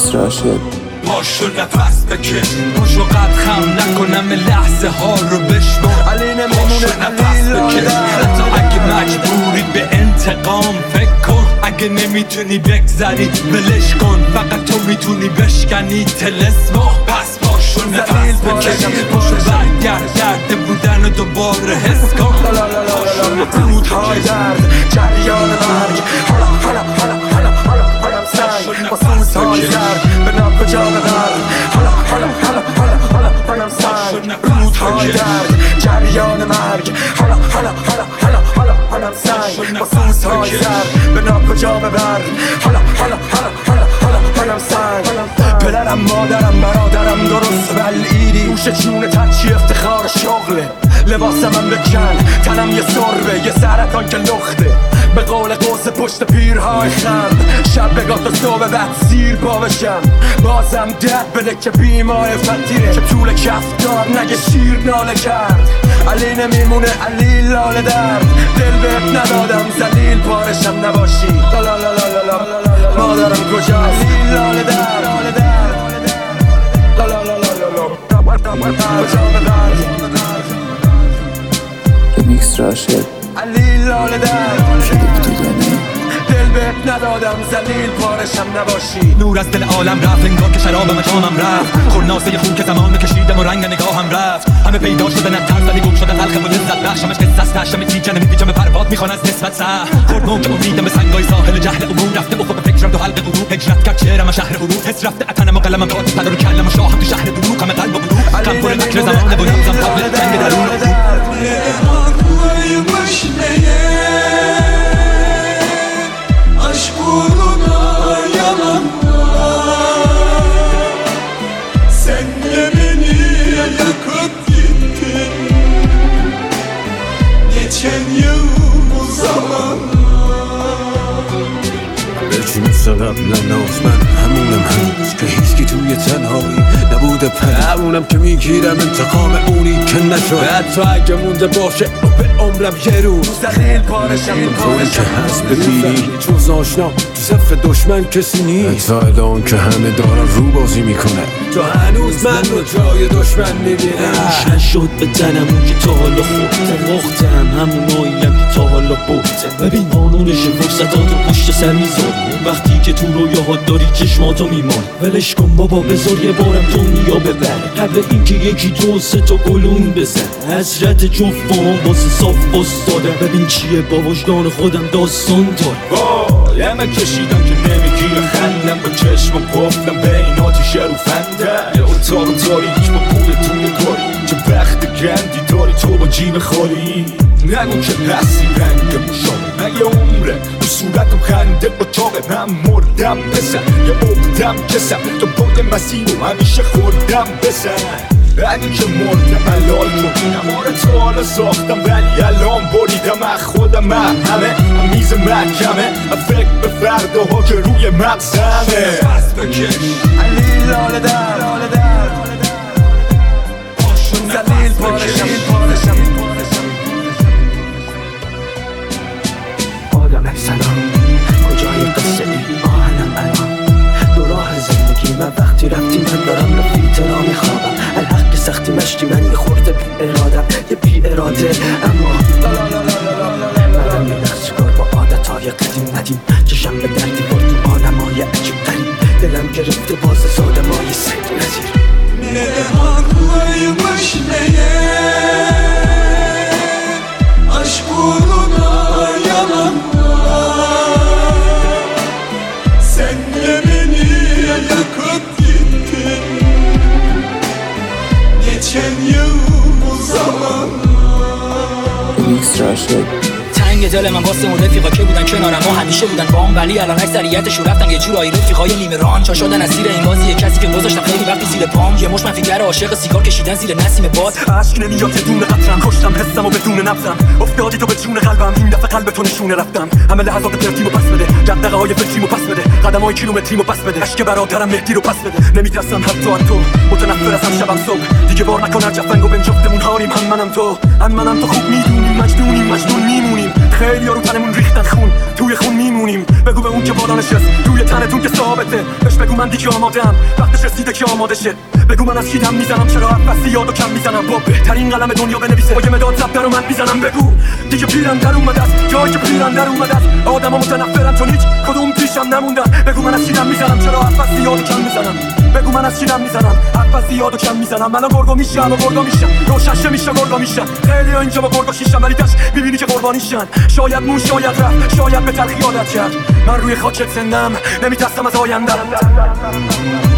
میکس راشد. پاشو نفس بکش، پاشو قد خم نکنم لحظه ها رو بشنو. پاشو نفس بکش، حتی اگه مجبوری به انتقام فکر کن. اگه نمیتونی بگذری ولش کن، فقط تو میتونی بشکنی طلسمو. پس پاشو نفس بکش، پاشو برگرد درد بودن و دوباره حس کن. رودهای درد، جریان مرگ، حالم سنگ با سوزهای زرد به ناب جا ببر. حالم سنگ، رودهای درد، جریان مرگ، حالم سنگ با سوزهای زرد به ناب جا ببر. حالم سنگ. پدرم مادرم برادرم درست بلعیدی، گوش جون تچی افتخار شغله. لباسم بکن تنم یه سربه، یه سرطان که لخته. به قول قوس پشت پیرهای خم، شب بگاه تا صبح بعد سیر پا بشم. بازم درد بده که بیمای فتیره، که طول کفتار نگه شیر ناله کرد. علی نمیمونه علی لاله درد، دل بهت ندادم زلیل پارشم نباشی. مادرم کجا علی لاله درد، میکس راشد. علی لاله درد، کلیپ دیدنی دل بهت ندادم زلیل پارشم نباشی. نور از دل عالم رفت انگار که شراب مجامم رفت. خورناسه خون که زمان کشیدم و رنگ نگاهم رفت. همه پیدا شده نترس ولی گم شده تلخ و لذت بخشمش قصه است. هشتم تیجنه میپیچم پرواد میخوان از نسبت سه. خورد موج امیدم به سنگای ساحل جهل عموم رفته افق فکرم تو حلق غروب. هجرت کرد چهرم شهر غروب، حس رفته اتنم و قلمم کات پدر و کلم و شاهم تو شهر دروغ. همه قلب و غروب کم پر فکر زمانه و نمزم تابل جنگ درون. Aşk uğruna yalanlar, sen de beni yakıp gittin. Geçen yıl bu zamanlar. بچی مثل قبلا ناز من همونم هنوز که هیچکی توی تنهایی نبوده همونم که میگیرم انتقام اونی که نشد. حتی اگه مونده باشه به عمرم یه روز زلیل پارشم طوری که هست ببینی جز آشنا تو صف دشمن کسی نیست. حتی الان که همه دارن رو بازی میکنه تو هنوز من رو جای دشمن میبینم. شد به تنم اون که تا حالا خودم وقتم هموناییم که تا حالا بودم. ببین قانونش فرصتات و پشت سر میذاری، وقتی که تو رویاها داری چشماتو میمانی. ولش کن بابا بذار یه بارم دنیا ببره، قبل اینکه یکی دو سه تا گلون بزن. حضرت جفتم واسه صاف استاده، ببین چیه با وجدان خودم داستان داره. یمه کشیدم که نمیگیره خندم، با چشم گفتم به این آتیشه رو فنده. یه اتاق تاریک با پول توی کاری، چه وقت گندی داری تو با جیب خالی. نگو که هستی رنگ مشابه، من یه عمره تو صورتم خنده اتاقه. من مردم بزن یه عقدم کسم، تو بود مسیر و همیشه خوردم بزن. اگه که مردم حلال کن، نماره تو حالا ساختم ولی الان بریدم از خودم. من همه میز محکمه، فکر به فرداها که روی مغزمه. پس بکش علی لاله درد، زلیل پارشم آدم سلام، کجای قصه ای آهنم الان؟ دو راه زندگی من وقتی رفتی من دارم رفیق را میخوابم. الحق که سختی مشتی من یه خورده بی ارادم، یه بی اراده. اما منم یه نقص کار با عادتهای قدیم ندیم. چشم به دردی بردیم آدمای عجیب غریب، دلم گرفته باز آدمای سید نظیر. Ne haklıymış meğer, aşk uğruna yalanlar. Sen de beni yakıp gittin. Geçen yıl bu zamanlar. میکس راشد. تنگ دل من واسه اون رفیقا که بودن کنارم و همیشه بودن بام، ولی الان اکثریتشون رفتن یه جورایی رفیقای نیمه ران. چا شدن اسیر این بازی، یه کسی که گذاشتم خیلی وقتی زیر پام. یه مش منفیگر عاشق سیگار کشیدن زیر نسیم باد. عشق نمیاد یه دونه قطرم، کشتم حسم و بدون نفسم. افتادی تو به جون قلبم، این دفعه قلب تو نشونه رفتم. همه لحظات پرتیمو پس بده، دغدغه های فکریمو پس بده، قدمای کیلومتریمو پس بده. عشق برادرم مهدی رو پس بده، نمیترسم حتی از تو، متنفر ازم شبم صبح. دیگه بار نکن جفنگو بهم جفتمون هاریم، هم منم تو خوب میدونیم مجنون میمونیم. خیلی رو تنمون ریختن خون، توی خون میمونیم. بگو به اون که بالا نشست توی تنتون که ثابته، بهش بگو من دیگه آمادم، وقتش رسیده که آماده شه. بگو من از کی دم میزنم، چرا بس یادو کم میزنم، با بهترین قلم دنیا بنویسه، با یه مداد ضبط رو من میزنم. بگو دیگه پیرم در اومده است، جایی که پیرم در اومده است. آدما متنفرن چون هیچ کدوم پیشم نموندن. بگو من از کی دم میزنم، چرا بس یادو کم میزنم. بگو من از کی دم میزنم، بس یادو کم میزنم. من گرگا میشم و گرگا میشم، روششه میشه گرگا میشم. خیلی اینجا با گرگا شیشم، ولی داش میبینی که قربانیشن. شاید مون، شاید رفت، شاید به تلخی عادت کرد. من روی خاکت زندم، نمیترسم از آیندم.